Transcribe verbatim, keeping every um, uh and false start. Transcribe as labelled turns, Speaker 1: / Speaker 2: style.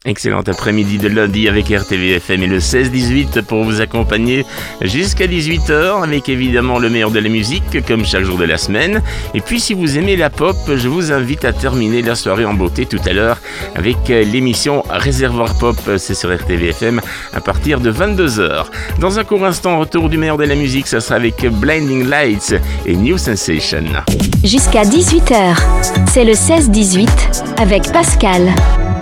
Speaker 1: Excellent après-midi de lundi avec R T V F M et le seize dix-huit pour vous accompagner jusqu'à dix-huit heures avec évidemment le meilleur de la musique comme chaque jour de la semaine. Et puis si vous aimez la pop, je vous invite à terminer la soirée en beauté tout à l'heure avec l'émission Réservoir Pop, c'est sur R T V F M à partir de vingt-deux heures. Dans un court instant, retour du meilleur de la musique, ça sera avec Blinding Lights et New Sensation.
Speaker 2: Jusqu'à dix-huit heures, c'est le seize dix-huit avec Pascal.